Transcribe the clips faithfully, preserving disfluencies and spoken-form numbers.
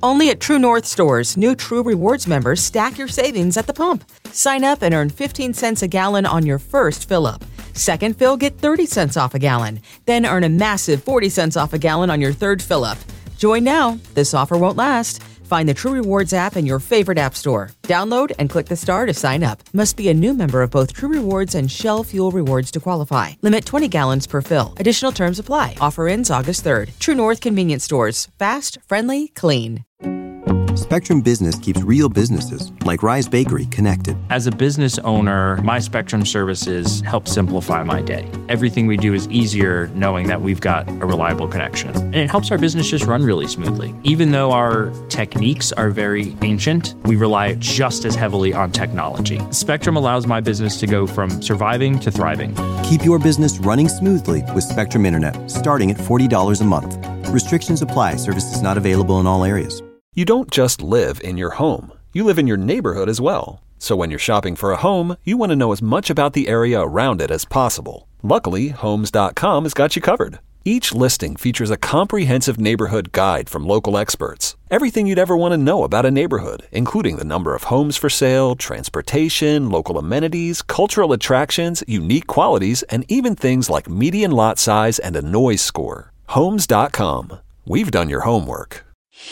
Only at True North stores, new True Rewards members stack your savings at the pump. Sign up and earn fifteen cents a gallon on your first fill-up. Second fill, get thirty cents off a gallon. Then earn a massive forty cents off a gallon on your third fill-up. Join now. This offer won't last. Find the True Rewards app in your favorite app store. Download and click the star to sign up. Must be a new member of both True Rewards and Shell Fuel Rewards to qualify. Limit twenty gallons per fill. Additional terms apply. Offer ends August third. True North Convenience Stores. Fast, friendly, clean. Spectrum Business keeps real businesses, like Rise Bakery, connected. As a business owner, my Spectrum services help simplify my day. Everything we do is easier knowing that we've got a reliable connection. And it helps our business just run really smoothly. Even though our techniques are very ancient, we rely just as heavily on technology. Spectrum allows my business to go from surviving to thriving. Keep your business running smoothly with Spectrum Internet, starting at forty dollars a month. Restrictions apply. Services not available in all areas. You don't just live in your home. You live in your neighborhood as well. So when you're shopping for a home, you want to know as much about the area around it as possible. Luckily, Homes dot com has got you covered. Each listing features a comprehensive neighborhood guide from local experts. Everything you'd ever want to know about a neighborhood, including the number of homes for sale, transportation, local amenities, cultural attractions, unique qualities, and even things like median lot size and a noise score. Homes dot com. We've done your homework.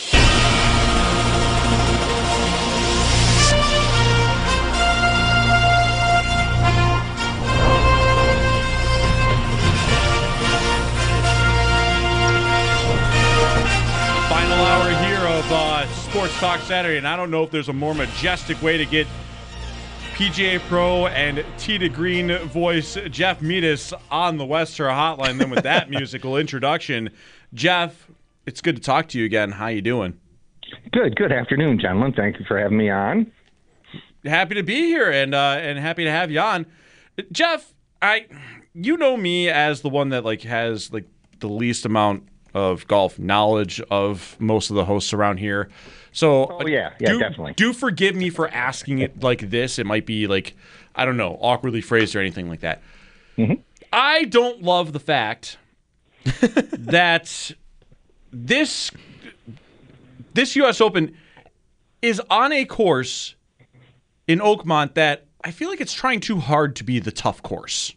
Final hour here of uh, Sports Talk Saturday, and I don't know if there's a more majestic way to get P G A Pro and Tee to Green voice Jeff Metis on the Western Hotline than with that musical introduction. Jeff, it's good to talk to you again. How you doing? Good. Good afternoon, gentlemen. Thank you for having me on. Happy to be here, and uh, and happy to have you on, Jeff. I, you know me as the one that like has like the least amount of golf knowledge of most of the hosts around here. So, oh yeah, yeah, do, definitely. Do forgive me for asking it like this. It might be like, I don't know, awkwardly phrased or anything like that. Mm-hmm. I don't love the fact that this this U S Open is on a course in Oakmont that I feel like it's trying too hard to be the tough course.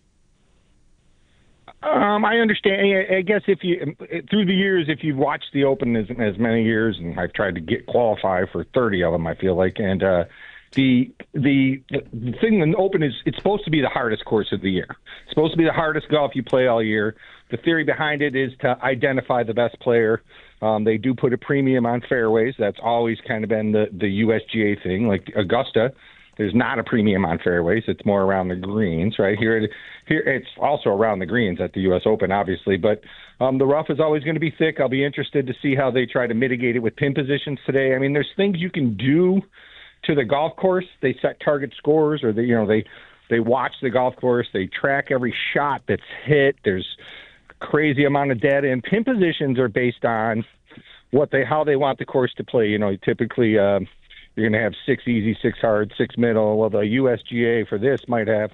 Um, I understand. I guess if you through the years, if you've watched the Open as, as many years, and I've tried to get qualify for thirty of them, I feel like, and uh, the the the thing in the Open is it's supposed to be the hardest course of the year. It's supposed to be the hardest golf you play all year. The theory behind it is to identify the best player. Um, they do put a premium on fairways. That's always kind of been the the U S G A thing. Like Augusta, there's not a premium on fairways. It's more around the greens, right? Here, it, here it's also around the greens at the U S Open, obviously. But um, the rough is always going to be thick. I'll be interested to see how they try to mitigate it with pin positions today. I mean, there's things you can do to the golf course. They set target scores, or they, you know, they they watch the golf course. They track every shot that's hit. There's crazy amount of data, and pin positions are based on what they how they want the course to play. You know, typically. Um, You're going to have six easy, six hard, six middle. Well, the U S G A for this might have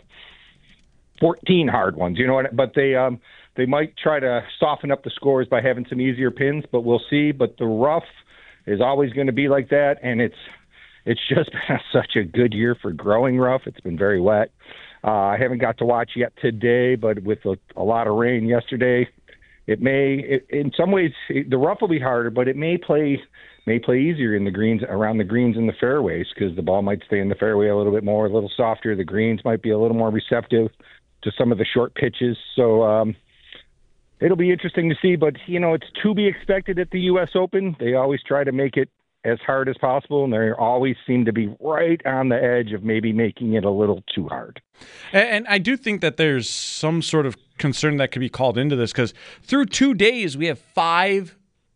fourteen hard ones. You know what? But they um, they might try to soften up the scores by having some easier pins. But we'll see. But the rough is always going to be like that, and it's it's just been such a good year for growing rough. It's been very wet. Uh, I haven't got to watch yet today, but with a, a lot of rain yesterday, it may. It, in some ways, it, the rough will be harder, but it may play. may play easier in the greens, around the greens and the fairways, because the ball might stay in the fairway a little bit more, a little softer. The greens might be a little more receptive to some of the short pitches. So um, it'll be interesting to see. But, you know, it's to be expected at the U S Open. They always try to make it as hard as possible, and they always seem to be right on the edge of maybe making it a little too hard. And, and I do think that there's some sort of concern that could be called into this, because through two days we have five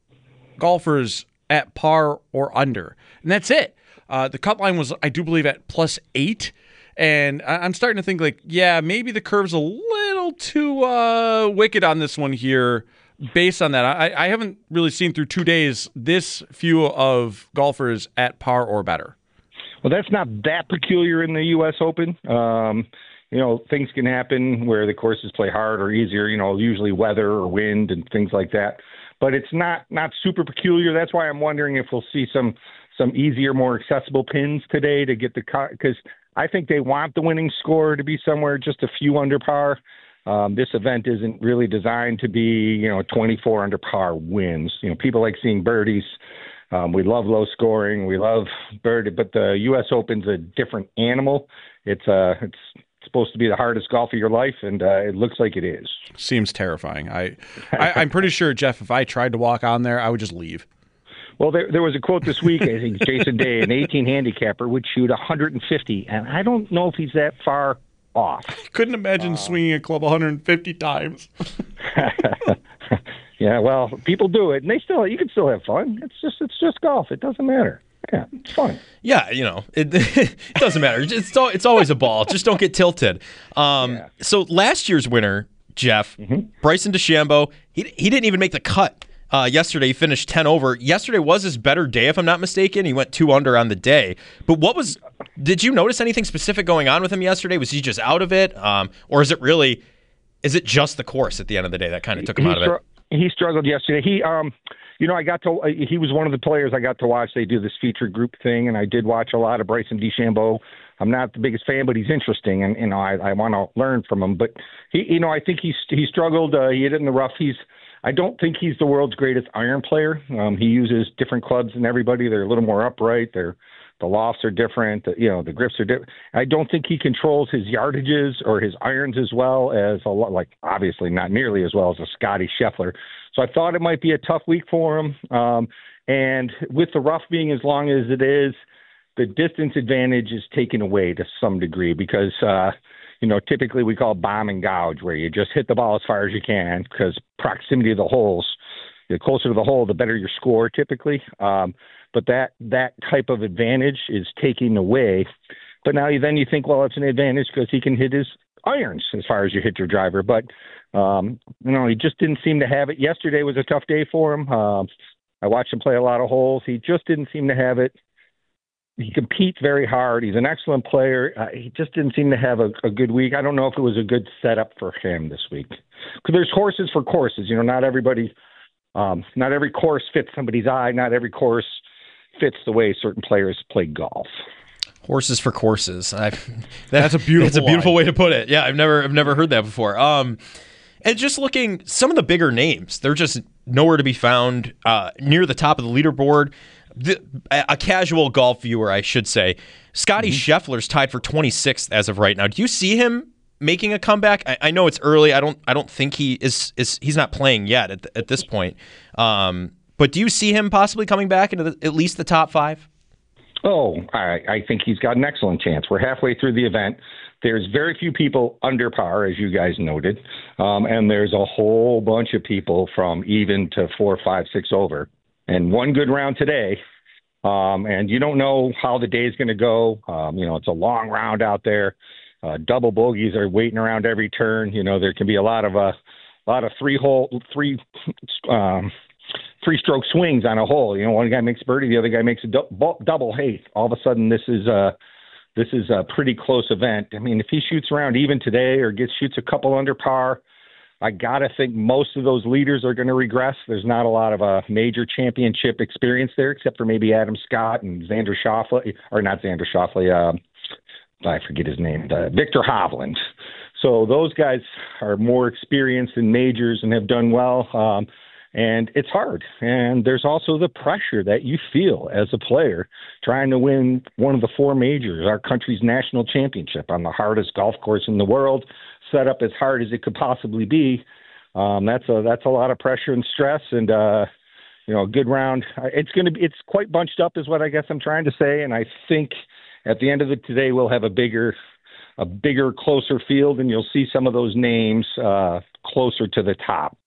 golfers at par or under, and that's it. Uh, the cut line was, I do believe, at plus eight, and I- I'm starting to think like, yeah, maybe the curve's a little too uh, wicked on this one here. Based on that, I-, I haven't really seen through two days this few of golfers at par or better. Well, that's not that peculiar in the U S Open. Um, you know, things can happen where the courses play hard or easier. You know, usually weather or wind and things like that. but it's not not super peculiar. That's why I'm wondering if we'll see some some easier, more accessible pins today to get the car, because I think they want the winning score to be somewhere just a few under par. Um, this event isn't really designed to be, you know, twenty-four under par wins. You know, people like seeing birdies. Um, we love low scoring. We love birdie, but the U S Open's a different animal. It's uh, it's supposed to be the hardest golf of your life, and uh, it looks like it is. Seems terrifying. I, I, I'm pretty sure, Jeff, if I tried to walk on there, I would just leave. Well, there, there was a quote this week. I think Jason Day, an eighteen handicapper, would shoot one hundred fifty, and I don't know if he's that far off. Couldn't imagine uh, swinging a club one hundred fifty times. Yeah, well, people do it, and they still you can still have fun. It's just it's just golf. It doesn't matter. Yeah, it's fun. Yeah, you know, it, it doesn't matter. It's it's always a ball. Just don't get tilted. Um, yeah. So last year's winner, Jeff, mm-hmm. Bryson DeChambeau, he he didn't even make the cut. Uh, yesterday, he finished ten over. Yesterday was his better day, if I'm not mistaken. He went two under on the day. But what was? Did you notice anything specific going on with him yesterday? Was he just out of it, um, or is it really? Is it just the course at the end of the day that kind of took him he out of str- it? He struggled yesterday. He, um, you know, I got to. Uh, he was one of the players I got to watch. They do this feature group thing, and I did watch a lot of Bryson DeChambeau. I'm not the biggest fan, but he's interesting, and you know, I, I want to learn from him. But he, you know, I think he's he struggled. Uh, he hit it in the rough. He's. I don't think he's the world's greatest iron player. Um, he uses different clubs than everybody. They're a little more upright. They're the lofts are different. The, you know, the grips are different. I don't think he controls his yardages or his irons as well as a lot. Like obviously not nearly as well as a Scotty Scheffler. So I thought it might be a tough week for him. Um, and with the rough being as long as it is, the distance advantage is taken away to some degree because, uh, you know, typically we call bomb and gouge, where you just hit the ball as far as you can because proximity to the holes, the closer to the hole, the better your score typically. Um, but that that type of advantage is taken away. But now you, then you think, well, it's an advantage because he can hit his irons as far as you hit your driver. But, um, you know, he just didn't seem to have it. Yesterday was a tough day for him. Uh, I watched him play a lot of holes. He just didn't seem to have it. He competes very hard. He's an excellent player. Uh, he just didn't seem to have a, a good week. I don't know if it was a good setup for him this week. Because there's courses for courses. You know, not everybody, um, not every course fits somebody's eye. Not every course fits the way certain players play golf. Horses for courses. I've, that, that's a beautiful. That's a beautiful line. way to put it. Yeah, I've never, I've never heard that before. Um, and just looking, some of the bigger names, they're just nowhere to be found uh, near the top of the leaderboard. The, a casual golf viewer, I should say, Scotty mm-hmm. Scheffler's tied for twenty-sixth as of right now. Do you see him making a comeback? I, I know it's early. I don't. I don't think he is. Is he's not playing yet at, at this point. Um, but do you see him possibly coming back into the, at least the top five? Oh, I, I think he's got an excellent chance. We're halfway through the event. There's very few people under par, as you guys noted, um, and there's a whole bunch of people from even to four, five, six over. And one good round today, um, and you don't know how the day is going to go. Um, you know, it's a long round out there. Uh, double bogeys are waiting around every turn. You know, there can be a lot of uh, a lot of three hole, three, um, three stroke swings on a hole. You know, one guy makes birdie, the other guy makes a du- double. Hey, all of a sudden this is a this is a pretty close event. I mean, if he shoots around even today or gets shoots a couple under par, I got to think most of those leaders are going to regress. There's not a lot of a major championship experience there, except for maybe Adam Scott and Xander Schauffele, or not Xander Schauffele, um, I forget his name, uh, Victor Hovland. So those guys are more experienced in majors and have done well. Um, and it's hard. And there's also the pressure that you feel as a player trying to win one of the four majors, our country's national championship on the hardest golf course in the world, set up as hard as it could possibly be. Um, that's a that's a lot of pressure and stress, and uh, you know, a good round. It's going to be it's quite bunched up, is what I guess I'm trying to say. And I think at the end of it today, we'll have a bigger, a bigger, closer field, and you'll see some of those names uh, closer to the top.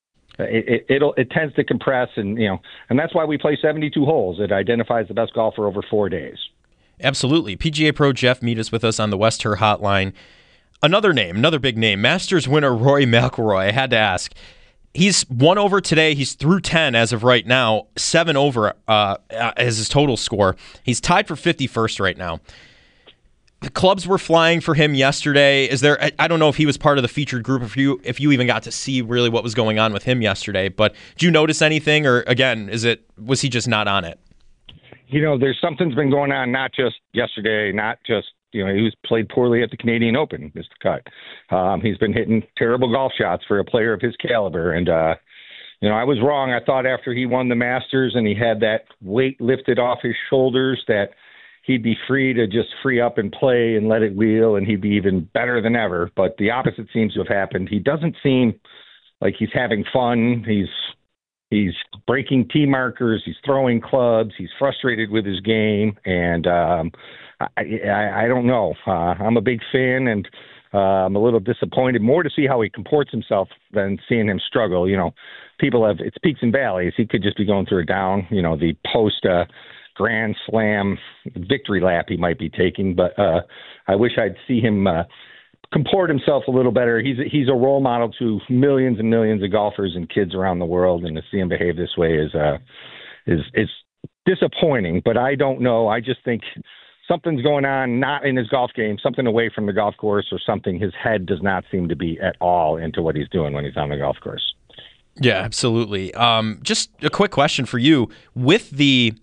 It, it it'll it tends to compress, and you know, and that's why we play seventy-two holes. It identifies the best golfer over four days. Absolutely. P G A Pro Jeff Meadus with us on the West Her Hotline. Another name, another big name, Masters winner Rory McIlroy. I had to ask. He's one over today. He's through ten as of right now, seven over uh, as his total score. He's tied for fifty-first right now. the clubs were flying for him yesterday. Is there? I, I don't know if he was part of the featured group. If you if you even got to see really what was going on with him yesterday, but did you notice anything, or again, is it was he just not on it? You know, there's something's been going on, not just yesterday, not just, you know, he was played poorly at the Canadian Open, Mister Cut. Um, he's been hitting terrible golf shots for a player of his caliber. And, uh, you know, I was wrong. I thought after he won the Masters and he had that weight lifted off his shoulders that he'd be free to just free up and play and let it wheel, and he'd be even better than ever. But the opposite seems to have happened. He doesn't seem like he's having fun. He's He's breaking tee markers. He's throwing clubs. He's frustrated with his game, and um, I, I, I don't know. Uh, I'm a big fan, and uh, I'm a little disappointed. More to see how he comports himself than seeing him struggle. You know, people have it's peaks and valleys. He could just be going through a down. You know, the post uh, Grand Slam victory lap he might be taking, but uh, I wish I'd see him. Uh, comport himself a little better. He's a, he's a role model to millions and millions of golfers and kids around the world, and to see him behave this way is uh, is is disappointing. But I don't know. I just think something's going on, not in his golf game, something away from the golf course, or something. His head does not seem to be at all into what he's doing when he's on the golf course. Yeah, absolutely. Um, just a quick question for you: with the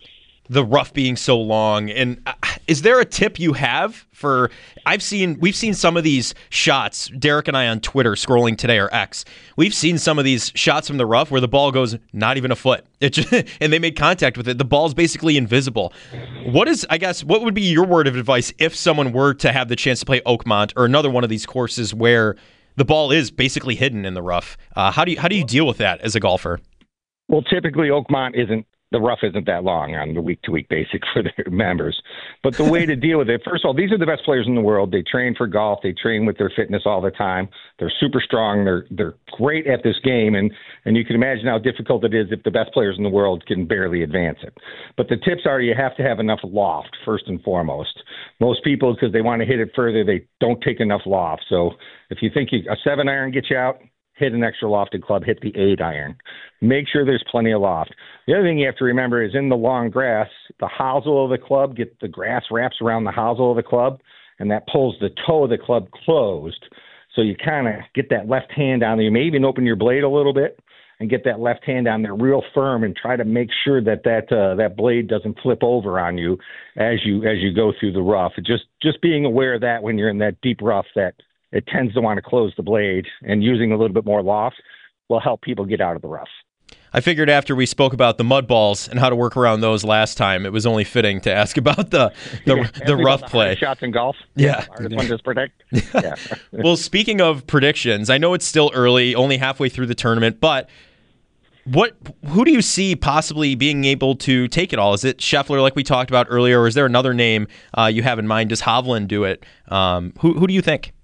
the rough being so long, and uh, is there a tip you have for? I've seen we've seen some of these shots. Derek and I on Twitter scrolling today, or X. We've seen some of these shots from the rough where the ball goes not even a foot, it just, and they made contact with it. The ball's basically invisible. What is? I guess what would be your word of advice if someone were to have the chance to play Oakmont or another one of these courses where the ball is basically hidden in the rough? Uh, how do you how do you deal with that as a golfer? Well, typically Oakmont isn't. The rough isn't that long on the week-to-week basic for their members. But the way to deal with it, first of all, these are the best players in the world. They train for golf. They train with their fitness all the time. They're super strong. They're they're great at this game. And, and you can imagine how difficult it is if the best players in the world can barely advance it. But the tips are you have to have enough loft, first and foremost. Most people, because they want to hit it further, they don't take enough loft. So if you think you, a seven iron gets you out, hit an extra lofted club, hit the eight iron. Make sure there's plenty of loft. The other thing you have to remember is in the long grass, the hosel of the club, get the grass wraps around the hosel of the club, and that pulls the toe of the club closed. So you kind of get that left hand down there. You may even open your blade a little bit and get that left hand down there real firm and try to make sure that that uh, that blade doesn't flip over on you as you as you go through the rough. Just just being aware of that when you're in that deep rough, that it tends to want to close the blade, and using a little bit more loft will help people get out of the rough. I figured after we spoke about the mud balls and how to work around those last time, it was only fitting to ask about the the, yeah, the rough the play. Shots in golf. Yeah. Hardest one to predict. Yeah. Well, speaking of predictions, I know it's still early, only halfway through the tournament, but what who do you see possibly being able to take it all? Is it Scheffler like we talked about earlier, or is there another name uh, you have in mind? Does Hovland do it? Um, who who do you think?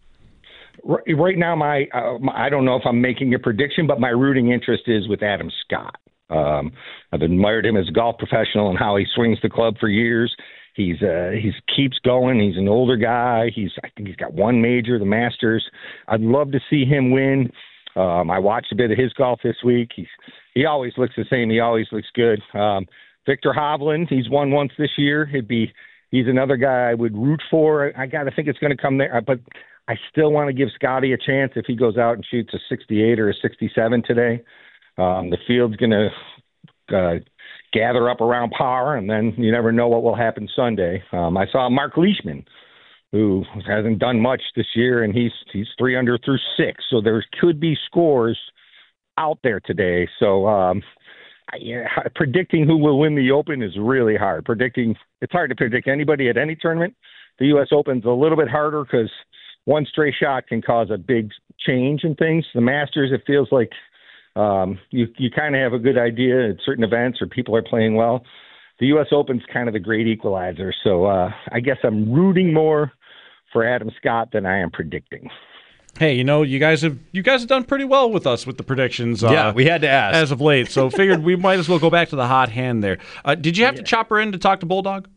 Right now, my, uh, my I don't know if I'm making a prediction, but my rooting interest is with Adam Scott. Um, I've admired him as a golf professional and how he swings the club for years. He's uh, he's keeps going. He's an older guy. He's I think he's got one major, the Masters. I'd love to see him win. Um, I watched a bit of his golf this week. He's he always looks the same. He always looks good. Um, Victor Hovland, he's won once this year. He'd be he's another guy I would root for. I got to think it's going to come there, but I still want to give Scotty a chance if he goes out and shoots a sixty-eight or a sixty-seven today. Um, the field's going to uh, gather up around par, and then you never know what will happen Sunday. Um, I saw Mark Leishman, who hasn't done much this year, and he's he's three under through six. So there could be scores out there today. So um, yeah, predicting who will win the Open is really hard. Predicting it's hard to predict anybody at any tournament. The U S Open's a little bit harder because one stray shot can cause a big change in things. The Masters, it feels like um, you you kind of have a good idea at certain events or people are playing well. The U S Open's kind of the great equalizer. So uh, I guess I'm rooting more for Adam Scott than I am predicting. Hey, you know, you guys have you guys have done pretty well with us with the predictions. Uh, yeah, we had to ask as of late. So figured we might as well go back to the hot hand there. Uh, did you have yeah. to chop her in to talk to Bulldog?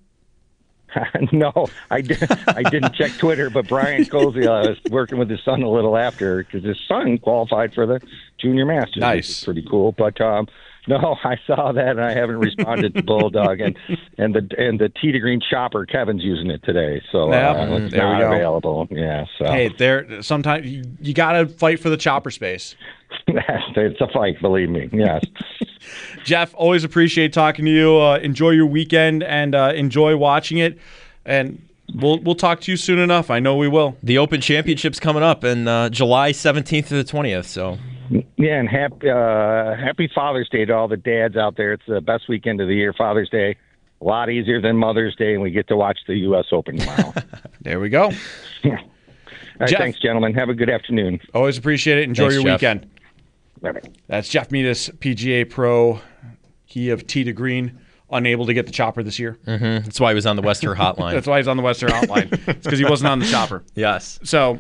No, I, did, I didn't check Twitter, but Brian Cozy, I was working with his son a little after because his son qualified for the Junior Masters. Nice. Which is pretty cool. But, um, No, I saw that, and I haven't responded to Bulldog, and and the and the Tee to Green chopper. Kevin's using it today, so Yeah, uh, it's there we not go. available. Yeah, so Hey, there. Sometimes you, you got to fight for the chopper space. it's a fight, believe me. Yes. Jeff, always appreciate talking to you. Uh, enjoy your weekend and uh, enjoy watching it. And we'll we'll talk to you soon enough. I know we will. The Open Championship's coming up in uh, July seventeenth to the twentieth. So. Yeah, and happy uh, happy Father's Day to all the dads out there. It's the best weekend of the year, Father's Day. A lot easier than Mother's Day, and we get to watch the U S Open tomorrow. There we go. All right, Jeff. thanks, gentlemen. Have a good afternoon. Always appreciate it. Enjoy Thanks, your Jeff. weekend. Bye-bye. That's Jeff Meadis, P G A Pro. He of Tee to Green, unable to get the chopper this year. Mm-hmm. That's why he was on the Western Hotline. That's why he's on the Western Hotline. It's because he wasn't on the chopper. Yes. So,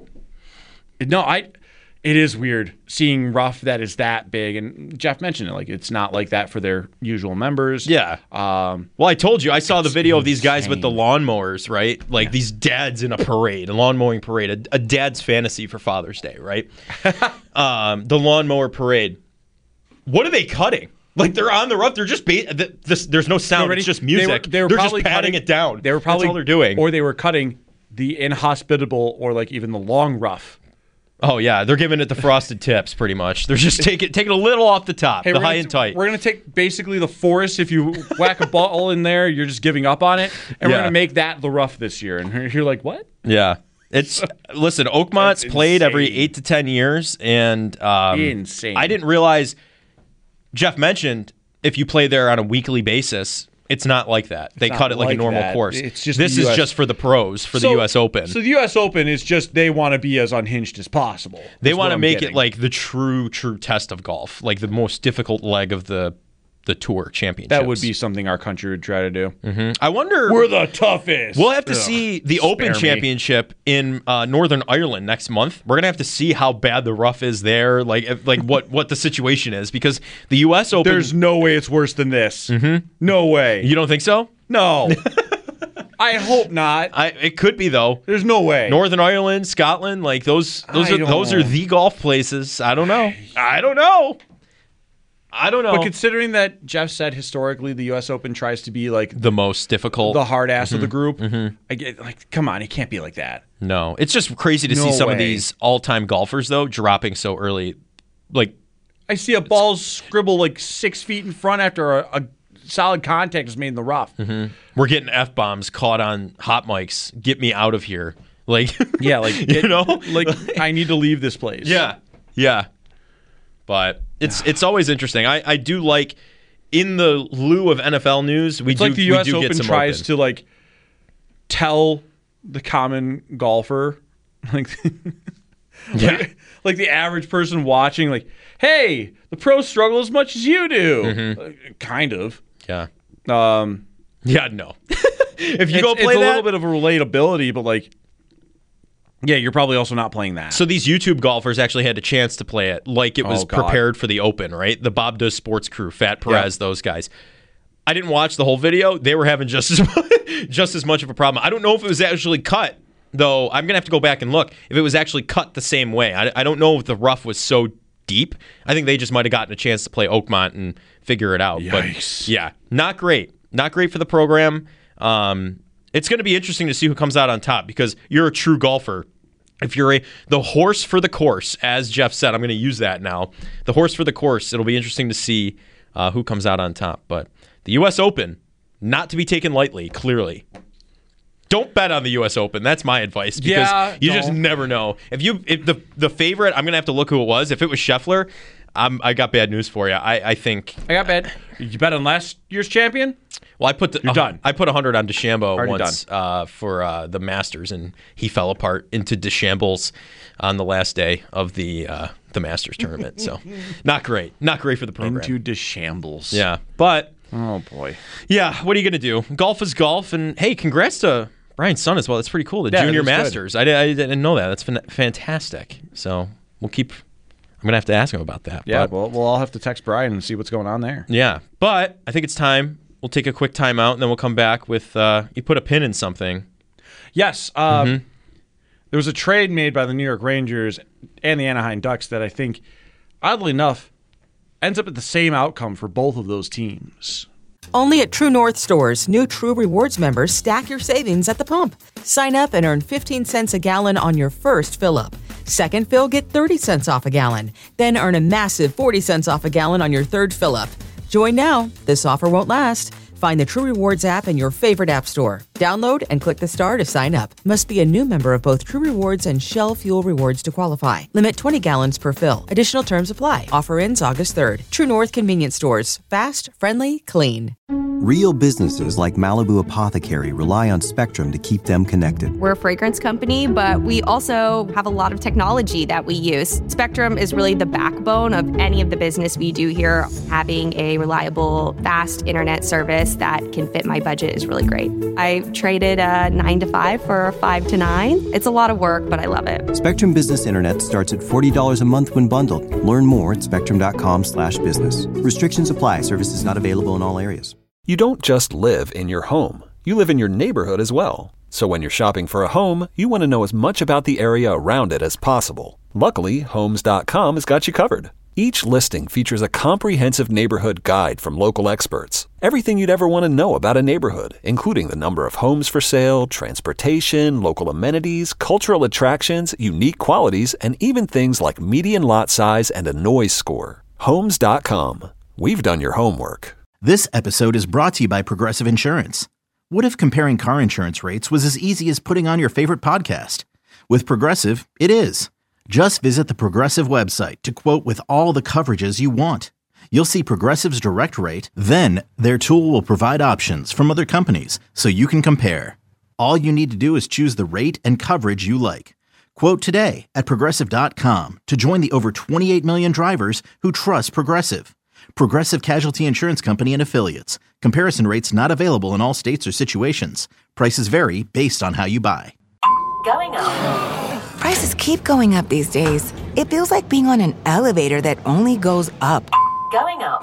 no, I. It is weird seeing rough that is that big, and Jeff mentioned it. Like it's not like that for their usual members. Yeah. Um, Well, I told you, I saw the video of these guys with the insane. lawnmowers, right? Like these dads in a parade, a lawn mowing parade, a, a dad's fantasy for Father's Day, right? um, the lawnmower parade. What are they cutting? Like they're on the rough. They're just ba- th- this, there's no sound. Ready? It's just They music. were- they were are probably just patting cutting- it down. They were probably That's all they're doing. or they were cutting the inhospitable or like even the long rough. Oh yeah, they're giving it the frosted tips, pretty much. They're just taking taking a little off the top, Hey, the we're high gonna, and tight. We're gonna take basically the forest. If you whack a ball in there, you're just giving up on it, and Yeah. we're gonna make that the rough this year. And you're like, what? Yeah. It's listen, Oakmont's That's played every insane. eight to ten years, and um, Insane. I didn't realize. Jeff mentioned if you play there on a weekly basis, it's not like that. They not cut it like, like a normal that. course. It's just this the is U S just for the pros for the U S Open. So the U S Open is just they want to be as unhinged as possible. they is what want to I'm make getting. it like the true, true test of golf, like the most difficult leg of the the Tour Championship. that would be something our country would try to do. Mm-hmm. I wonder. We're the toughest. We'll have to Ugh. see the Spare Open me. Championship in uh, Northern Ireland next month. We're gonna have to see how bad the rough is there, like if- like what, what the situation is, because the U S Open. There's no way it's worse than this. Mm-hmm. No way. You don't think so? No. I hope not. I, it could be though. There's no way. Northern Ireland, Scotland, like those. Those I are don't those are know. the golf places. I don't know. I don't know. I don't know. But considering that Jeff said historically the U S Open tries to be like the most difficult. the hard ass Mm-hmm. of the group, I get like, come on, it can't be like that. no, it's just crazy to No see some of way. these all-time golfers though dropping so early. Like I see a ball scribble like six feet in front after a, a solid contact is made in the rough. Mm-hmm. we're getting f bombs caught on hot mics. Get me out of here. Like Yeah, like you get- know, like I need to leave this place. Yeah, yeah. But it's it's always interesting. I, I do like in the lieu of N F L news, we It's do like the we U S do get Open some tries open. to like tell the common golfer, like, Yeah. like, like the average person watching, like, hey, the pros struggle as much as you do. Mm-hmm. Like, kind of. Yeah. Um, Yeah, no. If you it's, go it's play a that, little bit of a relatability, but like, yeah, you're probably also not playing that. so these YouTube golfers actually had a chance to play it like it was Oh, God. prepared for the Open, right? The Bob Does Sports crew, Fat Perez, those guys. I didn't watch the whole video. They were having just as just as much of a problem. I don't know if it was actually cut, though. I'm gonna have to go back and look if it was actually cut the same way. I, I don't know if the rough was so deep. I think they just might have gotten a chance to play Oakmont and figure it out. Yikes. But yeah, not great. Not great for the program. Um, it's going to be interesting to see who comes out on top because you're a true golfer. If you're a the horse for the course, as Jeff said, I'm going to use that now. The horse for the course. It'll be interesting to see uh, who comes out on top. But the U S Open, not to be taken lightly. Clearly, don't bet on the U S Open. That's my advice because Yeah, you just don't. never know. If you if the the favorite, I'm going to have to look who it was. If it was Scheffler, I'm, I got bad news for you. I, I think. I got bet. You bet on last year's champion? Well, I put the, You're done. I put one hundred on DeChambeau Already once uh, for uh, the Masters, and he fell apart into DeChambeau's on the last day of the uh, the Masters tournament. So, not great. Not great for the program. Into DeChambles. Yeah, but Oh, boy. yeah, what are you going to do? Golf is golf, and hey, congrats to Brian's son as well. That's pretty cool. The Yeah, that Junior is good. Masters. I, di- I didn't know that. That's fan- fantastic. So we'll keep. I'm gonna have to ask him about that. Yeah, but, well, we'll all have to text Brian and see what's going on there. yeah. But I think it's time. We'll take a quick time out, and then we'll come back with. Uh, you put a pin in something. Yes. Um, Mm-hmm. There was a trade made by the New York Rangers and the Anaheim Ducks that I think, oddly enough, ends up at the same outcome for both of those teams. Only at True North stores, new True Rewards members stack your savings at the pump. Sign up and earn fifteen cents a gallon on your first fill-up. Second fill, get thirty cents off a gallon. Then earn a massive forty cents off a gallon on your third fill-up. Join now. This offer won't last. Find the True Rewards app in your favorite app store. Download and click the star to sign up. Must be a new member of both True Rewards and Shell Fuel Rewards to qualify. Limit twenty gallons per fill. Additional terms apply. Offer ends August third. True North Convenience Stores. Fast, friendly, clean. Real businesses like Malibu Apothecary rely on Spectrum to keep them connected. We're a fragrance company, but we also have a lot of technology that we use. Spectrum is really the backbone of any of the business we do here. Having a reliable, fast internet service that can fit my budget is really great. I traded a nine to five for a five to nine. It's a lot of work, but I love it. Spectrum Business Internet starts at forty dollars a month when bundled. Learn more at spectrum.com slash business. Restrictions apply. Services not available in all areas. You don't just live in your home. You live in your neighborhood as well. So when you're shopping for a home, you want to know as much about the area around it as possible. Luckily, Homes dot com has got you covered. Each listing features a comprehensive neighborhood guide from local experts. Everything you'd ever want to know about a neighborhood, including the number of homes for sale, transportation, local amenities, cultural attractions, unique qualities, and even things like median lot size and a noise score. Homes dot com. We've done your homework. This episode is brought to you by Progressive Insurance. What if comparing car insurance rates was as easy as putting on your favorite podcast? With Progressive, it is. Just visit the Progressive website to quote with all the coverages you want. You'll see Progressive's direct rate, then their tool will provide options from other companies so you can compare. All you need to do is choose the rate and coverage you like. Quote today at Progressive dot com to join the over twenty-eight million drivers who trust Progressive. Progressive Casualty Insurance Company and Affiliates. Comparison rates not available in all states or situations. Prices vary based on how you buy. Going up. Prices keep going up these days. It feels like being on an elevator that only goes up. Going up.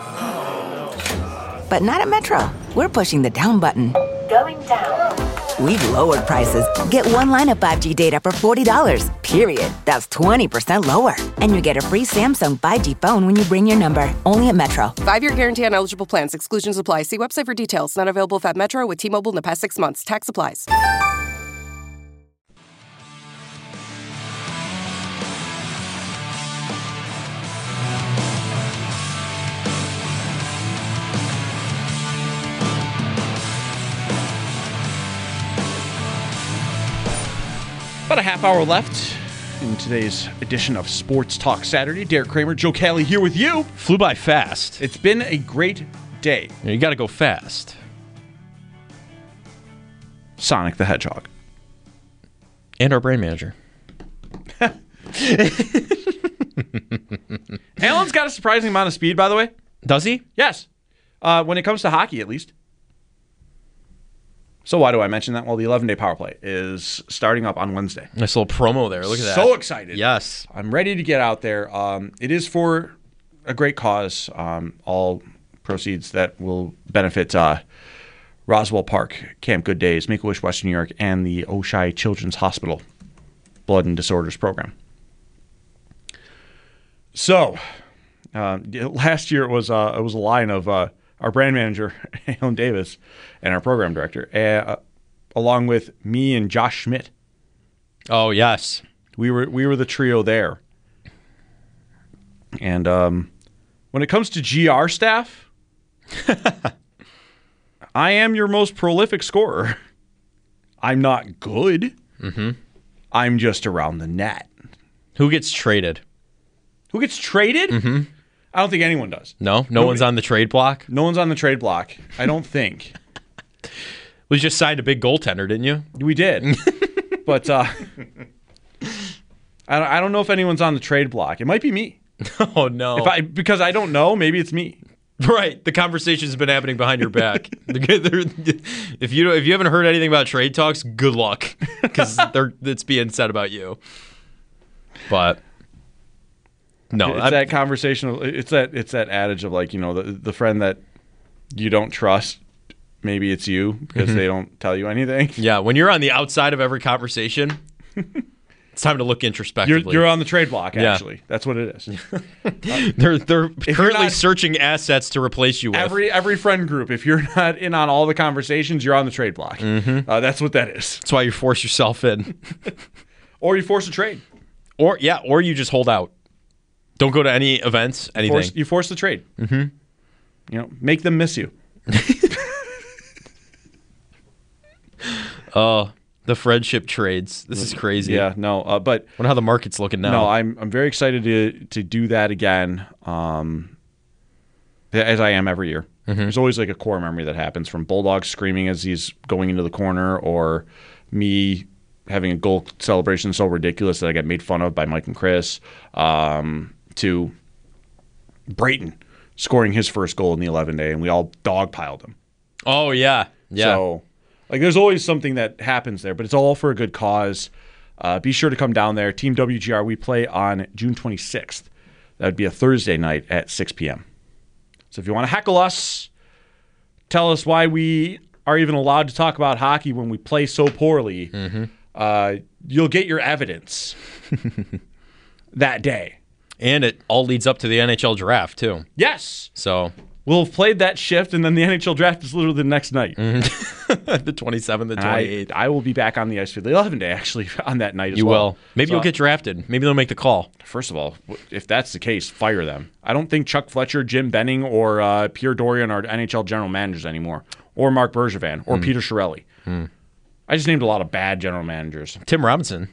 But not at Metro. We're pushing the down button. Going down. We've lowered prices. Get one line of five G data for forty dollars, period. That's twenty percent lower. And you get a free Samsung five G phone when you bring your number. Only at Metro. Five-year guarantee on eligible plans. Exclusions apply. See website for details. Not available at Metro with T-Mobile in the past six months. Tax applies. About a half hour left in today's edition of Sports Talk Saturday. Derek Kramer, Joe Kelly here with you. Flew by fast. It's been a great day. You got to go fast. Sonic the Hedgehog. And our brand manager. Alan's got a surprising amount of speed, by the way. Does he? Yes. Uh, when it comes to hockey, at least. So why do I mention that? Well, the eleven-day power play is starting up on Wednesday. Nice little promo there. Look at that. So excited. Yes. I'm ready to get out there. Um, it is for a great cause. Um, all proceeds that will benefit uh, Roswell Park, Camp Good Days, Make-A-Wish Western New York, and the Oshai Children's Hospital Blood and Disorders Program. So, uh, last year it was uh, it was a line of uh, our brand manager, Alan Davis, and our program director, uh, along with me and Josh Schmidt. Oh, yes. We were we were the trio there. And um, when it comes to G R staff, I am your most prolific scorer. I'm not good. Mm-hmm. I'm just around the net. Who gets traded? Who gets traded? Mm-hmm. I don't think anyone does. No? No Nobody, one's on the trade block? No one's on the trade block. I don't think. We just signed a big goaltender, didn't you? We did. But uh, I, don't, I don't know if anyone's on the trade block. It might be me. Oh, no. If I, because I don't know. Maybe it's me. Right. The conversation's been happening behind your back. if you if you haven't heard anything about trade talks, good luck. Because it's being said about you. But... No, it's I'm, that conversation. It's that it's that adage of like, you know, the the friend that you don't trust. Maybe it's you because mm-hmm. they don't tell you anything. Yeah, when you're on the outside of every conversation, It's time to look introspectively. You're, you're on the trade block, Yeah. actually. That's what it is. they're they're you're currently not- searching assets to replace you with. Every every friend group, if you're not in on all the conversations, you're on the trade block. Mhm. Uh, that's what that is. That's why you force yourself in. Or you force a trade. Or yeah, or you just hold out. Don't go to any events, anything. Force, you force the trade. Mm-hmm. You know, make them miss you. Oh, the friendship trades. This is crazy. Yeah, no, uh, but wonder how the market's looking now. No, I'm I'm very excited to to do that again. Um, as I am every year. Mhm. There's always like a core memory that happens from Bulldog screaming as he's going into the corner, or me having a goal celebration so ridiculous that I got made fun of by Mike and Chris, um, to Brayton scoring his first goal in the eleven day, and we all dogpiled him. Oh yeah, yeah. So, like, there's always something that happens there, but it's all for a good cause. Uh, be sure to come down there. Team W G R, we play on June twenty-sixth. That would be a Thursday night at six p.m. So if you want to heckle us, tell us why we are even allowed to talk about hockey when we play so poorly, Mm-hmm. uh, you'll get your evidence that day. And it all leads up to the N H L draft too. Yes. So we'll have played that shift, and then the N H L draft is literally the next night. the twenty-seventh and And I, twenty-eighth. I will be back on the ice for the eleven day, actually, on that night as You well. will. Maybe So- you'll get drafted. Maybe they'll make the call. First of all, if that's the case, fire them. I don't think Chuck Fletcher, Jim Benning, or uh, Pierre Dorian are N H L general managers anymore, or Mark Bergevin, or Hmm. Peter Chiarelli. Hmm. I just named a lot of bad general managers. Tim Robinson.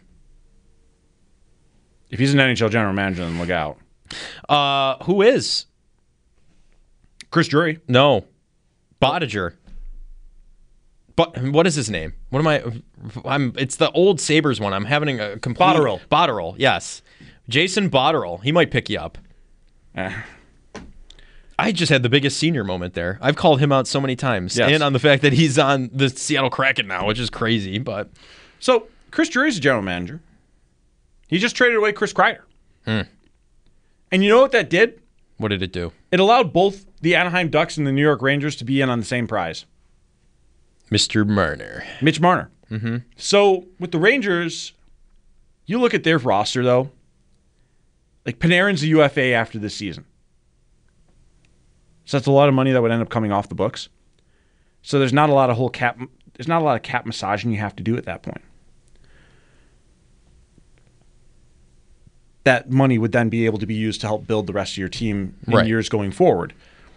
If he's an N H L general manager, then look out. Uh, who is? Chris Drury. No. Bottiger. But what is his name? What am I? I'm. It's the old Sabres one. I'm having a complete. Botterill. Botterill. Yes. Jason Botterill. He might pick you up. Eh. I just had the biggest senior moment there. I've called him out so many times, Yes. and on the fact that he's on the Seattle Kraken now, which is crazy. But So Chris Drury's a general manager. He just traded away Chris Kreider. Hmm. And you know what that did? What did it do? It allowed both the Anaheim Ducks and the New York Rangers to be in on the same prize. Mister Marner. Mitch Marner. Mm-hmm. So with the Rangers, you look at their roster, though. Like, Panarin's a U F A after this season. So that's a lot of money that would end up coming off the books. So there's not a lot of whole cap. There's not a lot of cap massaging you have to do at that point. That money would then be able to be used to help build the rest of your team in Right. years going forward.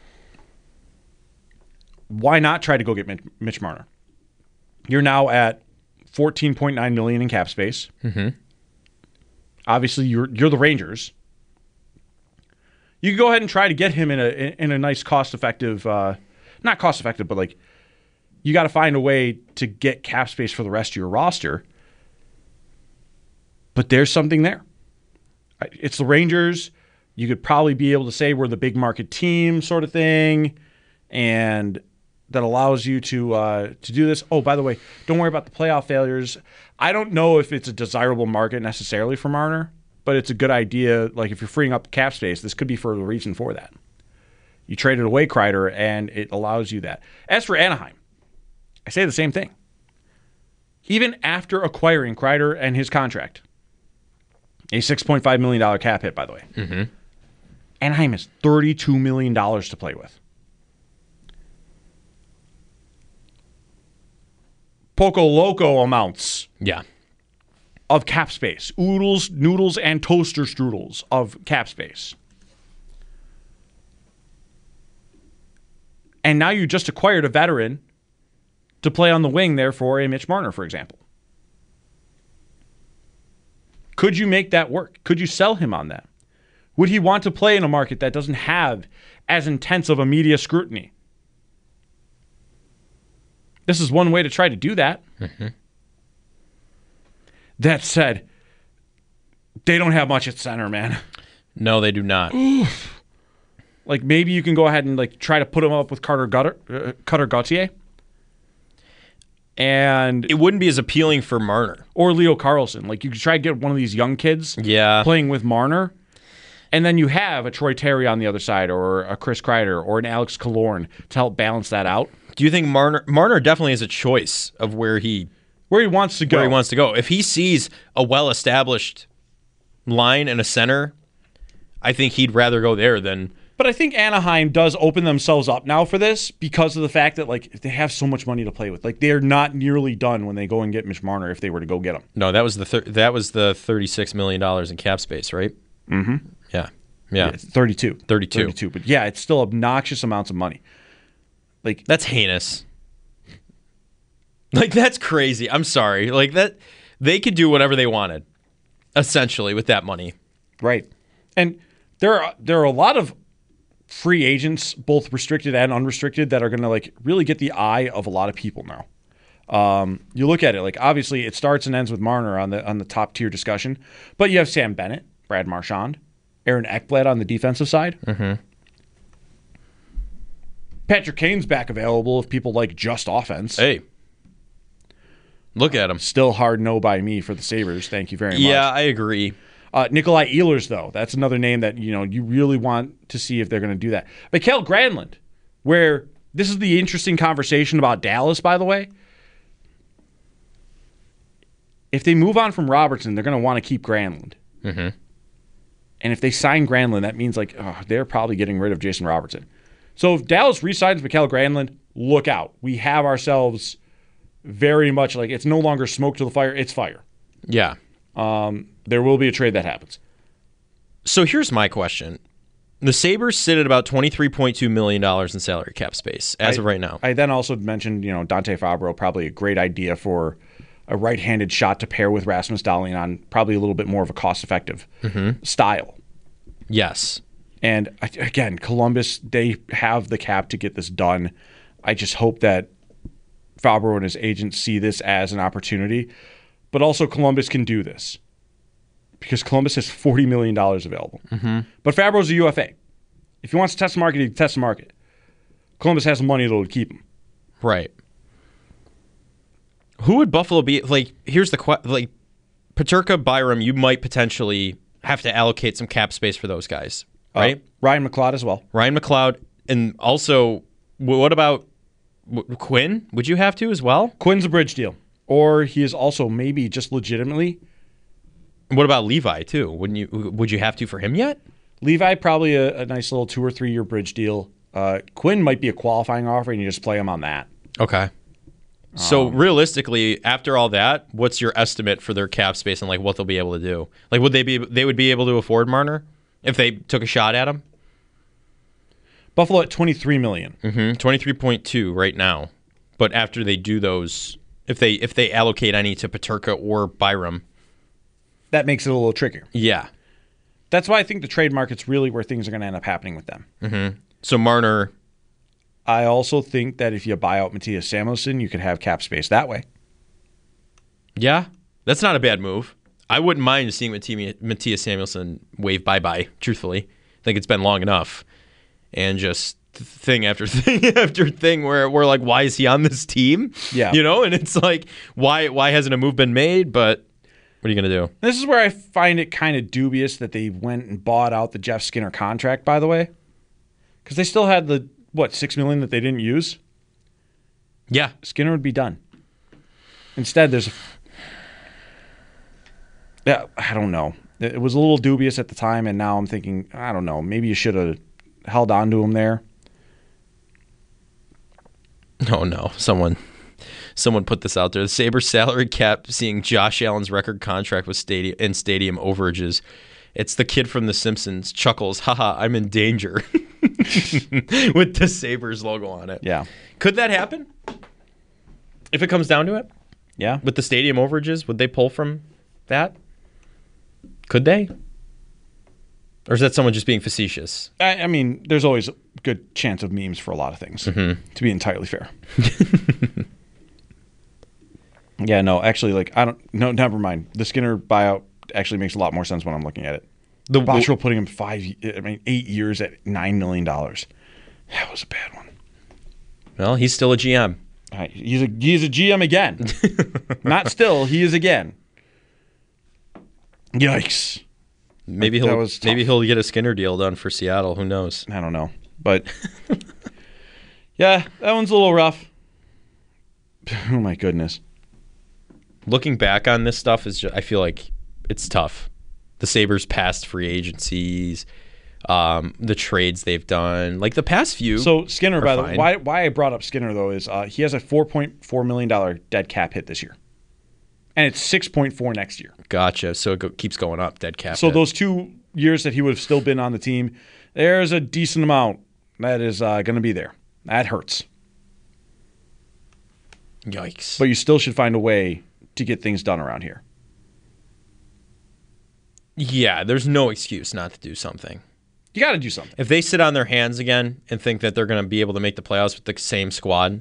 Why not try to go get Mitch, Mitch Marner? You're now at fourteen point nine million dollars in cap space. Mm-hmm. Obviously, you're you're the Rangers. You can go ahead and try to get him in a in a nice cost effective, uh, not cost effective, but like you got to find a way to get cap space for the rest of your roster. But there's something there. It's the Rangers. You could probably be able to say we're the big market team, sort of thing, and that allows you to uh, to do this. Oh, by the way, don't worry about the playoff failures. I don't know if it's a desirable market necessarily for Marner, but it's a good idea. Like, if you're freeing up cap space, this could be for a reason for that. You traded away Kreider, and it allows you that. As for Anaheim, I say the same thing. Even after acquiring Kreider and his contract, a six point five million dollars cap hit, by the way, Mm-hmm. Anaheim has thirty-two million dollars to play with. Poco Loco amounts Yeah. of cap space. Oodles, noodles, and toaster strudels of cap space. And now you just acquired a veteran to play on the wing there for a Mitch Marner, for example. Could you make that work? Could you sell him on that? Would he want to play in a market that doesn't have as intense of a media scrutiny? This is one way to try to do that. Mm-hmm. That said, they don't have much at center, man. No, they do not. Like, maybe you can go ahead and like try to put him up with Carter Gutter, uh, Cutter Gauthier, and It wouldn't be as appealing for Marner. or Leo Carlson. Like, you could try to get one of these young kids Yeah. playing with Marner, and then you have a Troy Terry on the other side, or a Chris Kreider, or an Alex Killorn to help balance that out. Do you think Marner Marner definitely has a choice of where he where he wants to go. Where he wants to go. If he sees a well-established line and a center, I think he'd rather go there than. But I think Anaheim does open themselves up now for this because of the fact that like they have so much money to play with. Like they're not nearly done when they go and get Mitch Marner if they were to go get him. No, that was the thir- that was the thirty-six million dollars in cap space, right? Mm-hmm. Yeah. Yeah. yeah thirty-two. thirty-two. thirty-two. But yeah, it's still obnoxious amounts of money. Like that's heinous. Like that's crazy. I'm sorry. Like that they could do whatever they wanted essentially with that money. Right. And there are there are a lot of free agents, both restricted and unrestricted, that are going to like really get the eye of a lot of people now. Um, you look at it like obviously it starts and ends with Marner on the on the top tier discussion, but you have Sam Bennett, Brad Marchand, Aaron Ekblad on the defensive side. Mm-hmm. Patrick Kane's back available if people like just offense. Hey, look at him. Still hard no by me for the Sabres. Thank you very much. Yeah, I agree. Uh, Nikolai Ehlers, though, that's another name that you know you really want to see if they're going to do that. Mikael Granlund, where this is the interesting conversation about Dallas, by the way. If they move on from Robertson, they're going to want to keep Granlund. Mm-hmm. And if they sign Granlund, that means like oh, they're probably getting rid of Jason Robertson. So if Dallas re-signs Mikael Granlund, look out. We have ourselves very much like it's no longer smoke to the fire, it's fire. Yeah. Um, there will be a trade that happens. So here's my question. The Sabres sit at about twenty-three point two million dollars in salary cap space as I, of right now. I then also mentioned, you know, Dante Fabro, probably a great idea for a right-handed shot to pair with Rasmus Dahlin on probably a little bit more of a cost-effective mm-hmm. style. Yes. And again, Columbus, they have the cap to get this done. I just hope that Fabro and his agents see this as an opportunity. But also Columbus can do this because Columbus has forty million dollars available. Mm-hmm. But Fabro's a U F A. If he wants to test the market, he can test the market. Columbus has the money that'll keep him. Right. Who would Buffalo be? Like, here's the question. Like, Peterka, Byram, you might potentially have to allocate some cap space for those guys, right? Uh, Ryan McLeod as well. Ryan McLeod. And also, what about Quinn? Would you have to as well? Quinn's a bridge deal. Or he is also maybe just legitimately. What about Levi too? Wouldn't you? Would you have to for him yet? Levi probably a, a nice little two or three year bridge deal. Uh, Quinn might be a qualifying offer, and you just play him on that. Okay. So um, realistically, after all that, what's your estimate for their cap space and like what they'll be able to do? Like, would they be? They would be able to afford Marner if they took a shot at him. Buffalo at twenty-three million. Mm-hmm. Twenty-three point two right now, but after they do those. If they if they allocate any to Peterka or Byram. That makes it a little trickier. Yeah. That's why I think the trade market's really where things are going to end up happening with them. Mm-hmm. So Marner. I also think that if you buy out Matthias Samuelsson, you could have cap space that way. Yeah. That's not a bad move. I wouldn't mind seeing Matthias Samuelsson wave bye-bye, truthfully. I think it's been long enough. And just... thing after thing after thing where we're like, why is he on this team? Yeah. You know, and it's like, why why hasn't a move been made? But what are you going to do? This is where I find it kind of dubious that they went and bought out the Jeff Skinner contract, by the way. Because they still had the, what, six million dollars that they didn't use? Yeah. Skinner would be done. Instead, there's a... Yeah, I don't know. It was a little dubious at the time, and now I'm thinking, I don't know, maybe you should have held on to him there. Oh no, someone someone put this out there. The Sabres salary cap seeing Josh Allen's record contract with stadium and stadium overages. It's the kid from The Simpsons, chuckles, haha, I'm in danger. With the Sabres logo on it. Yeah. Could that happen? If it comes down to it? Yeah. With the stadium overages, would they pull from that? Could they? Or is that someone just being facetious? I, I mean, there's always a good chance of memes for a lot of things, mm-hmm. to be entirely fair. Yeah, no, actually, like, I don't, no, never mind. The Skinner buyout actually makes a lot more sense when I'm looking at it. The Botterill putting him five, I mean, eight years at nine million dollars. That was a bad one. Well, he's still a G M. Right, he's a he's a G M again. Not still, he is again. Yikes. Maybe he'll maybe he'll get a Skinner deal done for Seattle. Who knows? I don't know, but yeah, that one's a little rough. Oh my goodness. looking back on this stuff is just, I feel like it's tough. The Sabres' past free agencies, um, the trades they've done, like the past few. So Skinner, by the way, fine. why why I brought up Skinner though is uh, he has a four point four million dollar dead cap hit this year, and it's six point four next year. Gotcha. So it go, keeps going up, dead cap. So hit. those two years that he would have still been on the team, there's a decent amount that is uh, going to be there. That hurts. Yikes. But you still should find a way to get things done around here. Yeah, there's no excuse not to do something. You got to do something. If they sit on their hands again and think that they're going to be able to make the playoffs with the same squad,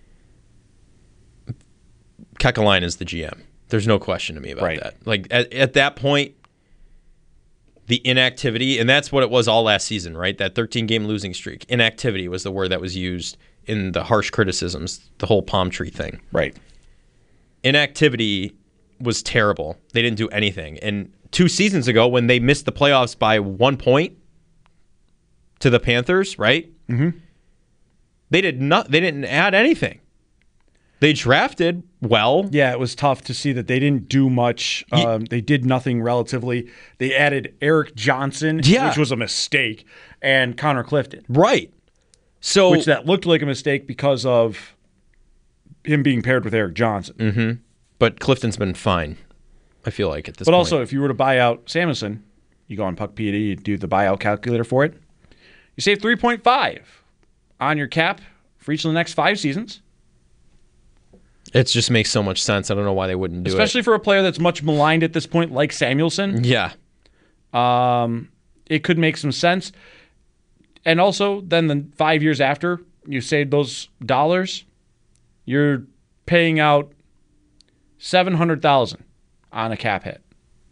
Kekalainen is the G M. There's no question to me about Right. that. Like at, at that point, the inactivity, and that's what it was all last season, right? That thirteen-game losing streak. Inactivity was the word that was used in the harsh criticisms, the whole palm tree thing. Right. Inactivity was terrible. They didn't do anything. And two seasons ago, when they missed the playoffs by one point to the Panthers, right? Mm-hmm. They did not. They didn't add anything. They drafted well. Yeah, it was tough to see that they didn't do much. Um, they did nothing relatively. They added Eric Johnson, Yeah. which was a mistake, and Connor Clifton. Right. So Which that looked like a mistake because of him being paired with Eric Johnson. Mm-hmm. But Clifton's been fine, I feel like, at this But point. also, if you were to buy out Samuelson, you go on Puckpedia, you do the buyout calculator for it. You save three point five on your cap for each of the next five seasons. It just makes so much sense. I don't know why they wouldn't do Especially it. for a player that's much maligned at this point, like Samuelson. Yeah. Um, it could make some sense. And also, then the five years after you save those dollars, you're paying out seven hundred thousand dollars on a cap hit.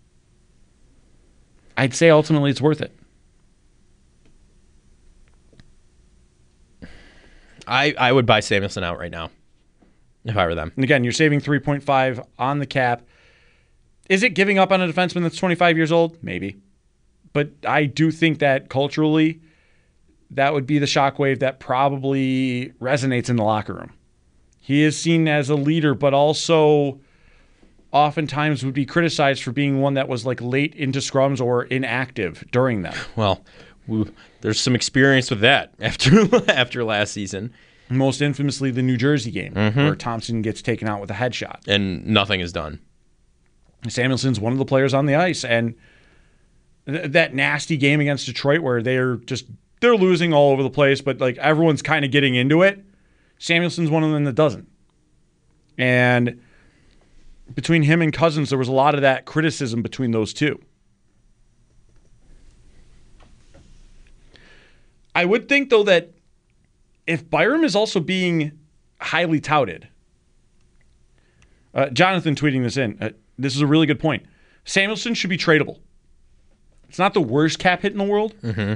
I'd say ultimately it's worth it. I, I would buy Samuelson out right now if I were them. And again, you're saving three point five on the cap. Is it giving up on a defenseman that's twenty-five years old? Maybe. But I do think that culturally, that would be the shockwave that probably resonates in the locker room. He is seen as a leader, but also oftentimes would be criticized for being one that was like late into scrums or inactive during them. Well, we, there's some experience with that after after last season. Most infamously, the New Jersey game, Mhm. where Thompson gets taken out with a headshot. And nothing is done. Samuelson's one of the players on the ice, and th- that nasty game against Detroit where they're just they're losing all over the place, but like everyone's kind of getting into it. Samuelson's one of them that doesn't. And between him and Cousins, there was a lot of that criticism between those two. I would think, though, that if Byram is also being highly touted, uh, Jonathan tweeting this in, uh, this is a really good point. Samuelson should be tradable. It's not the worst cap hit in the world. Mm-hmm.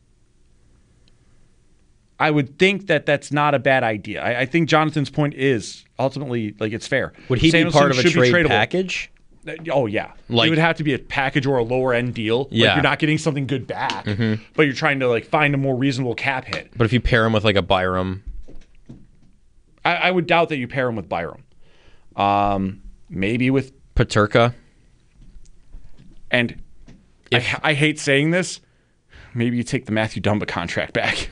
I would think that that's not a bad idea. I, I think Jonathan's point is ultimately like it's fair. Would he Samuelson be part of a should be trade tradable. package? Uh, Oh, yeah. Like- it would have to be a package or a lower end deal. Like Yeah. you're not getting something good back, Mhm. but you're trying to like find a more reasonable cap hit. But if you pair him with like a Byram, I, I would doubt that you pair him with Byram. Um, maybe with Paterka, and I, I hate saying this. Maybe you take the Matthew Dumba contract back.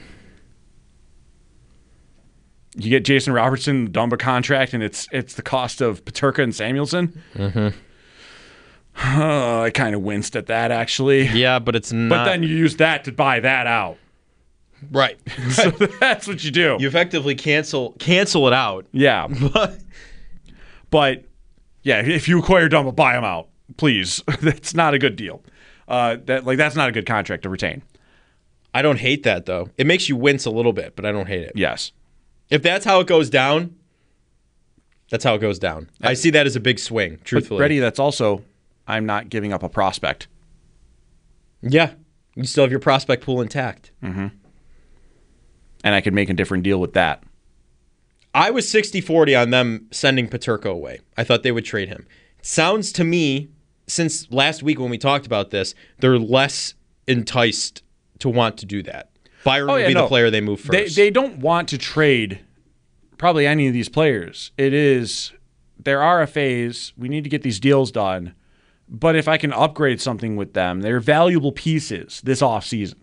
You get Jason Robertson, the Dumba contract, and it's it's the cost of Paterka and Samuelson. Mm-hmm. Oh, I kind of winced at that, actually. Yeah, but it's not. But then you use that to buy that out. Right. So that's what you do. You effectively cancel cancel it out. Yeah. But But yeah, if you acquire Dumba, buy him out, please. That's not a good deal. Uh, that like that's not a good contract to retain. I don't hate that though. It makes you wince a little bit, but I don't hate it. Yes. If that's how it goes down, that's how it goes down. I see that as a big swing, truthfully. But Reddy, that's also I'm not giving up a prospect. Yeah. You still have your prospect pool intact. Mm-hmm. And I could make a different deal with that. I was sixty forty on them sending Paterka away. I thought they would trade him. Sounds to me, since last week when we talked about this, they're less enticed to want to do that. Byron Oh, would yeah, be no. the player they move They first. they don't want to trade probably any of these players. It is they're R F As. We need to get these deals done. But if I can upgrade something with them, they're valuable pieces this offseason.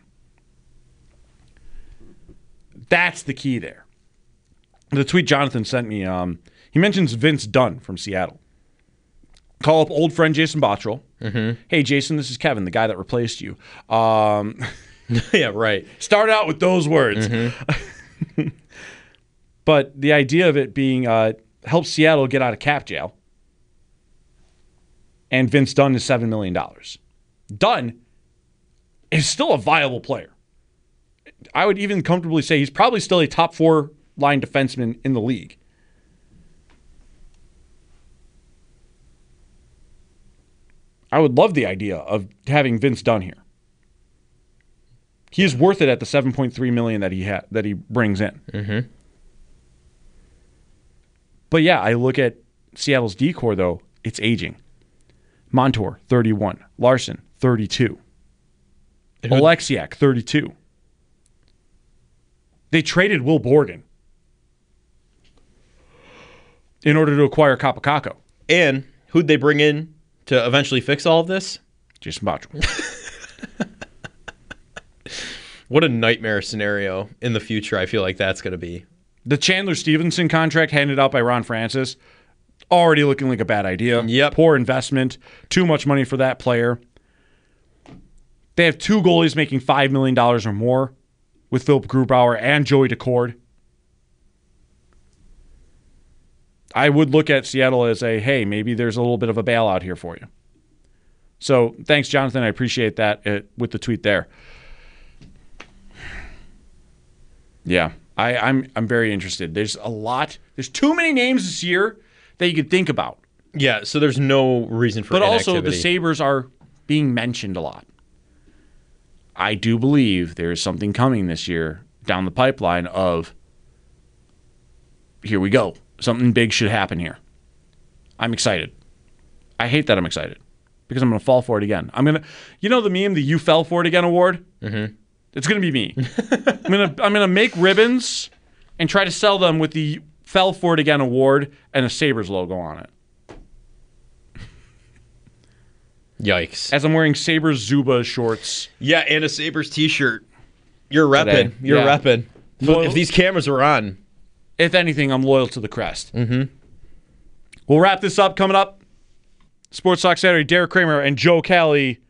That's the key there. The tweet Jonathan sent me, um, he mentions Vince Dunn from Seattle. Call up old friend Jason Bottrell. Mm-hmm. Hey, Jason, this is Kevin, the guy that replaced you. Um, yeah, right. Start out with those words. Mm-hmm. But the idea of it being uh, help Seattle get out of cap jail. And Vince Dunn is seven million dollars. Dunn is still a viable player. I would even comfortably say he's probably still a top four line defenseman in the league. I would love the idea of having Vince Dunn here. He is worth it at the seven point three million dollars that he ha- that he brings in. Mm-hmm. But yeah, I look at Seattle's D-core, though, it's aging. Montour, thirty-one. Larson, thirty-two. Oleksiak, thirty-two. They traded Will Borgen in order to acquire Kapokako. And who'd they bring in to eventually fix all of this? Jason Bottrell. What a nightmare scenario in the future I feel like that's going to be. The Chandler Stevenson contract handed out by Ron Francis, already looking like a bad idea. Yep. Poor investment. Too much money for that player. They have two goalies making five million dollars or more with Philip Grubauer and Joey Decord. I would look at Seattle as a, hey, maybe there's a little bit of a bailout here for you. So thanks, Jonathan. I appreciate that uh, with the tweet there. Yeah, I, I'm I'm very interested. There's a lot. There's too many names this year that you could think about. Yeah, so there's no reason for But inactivity. also the Sabres are being mentioned a lot. I do believe there is something coming this year down the pipeline of, here we go. Something big should happen here. I'm excited. I hate that I'm excited because I'm going to fall for it again. I'm going to, you know the meme, the You Fell For It Again award? Mm-hmm. It's going to be me. I'm going to I'm going to make ribbons and try to sell them with the Fell For It Again award and a Sabres logo on it. Yikes. As I'm wearing Sabres Zuba shorts. Yeah, and a Sabres t-shirt. You're repping. Today. You're Yeah. repping. Loyal- If these cameras were on. If anything, I'm loyal to the crest. Mm-hmm. We'll wrap this up. Coming up, Sports Talk Saturday, Derek Kramer and Joe Kelly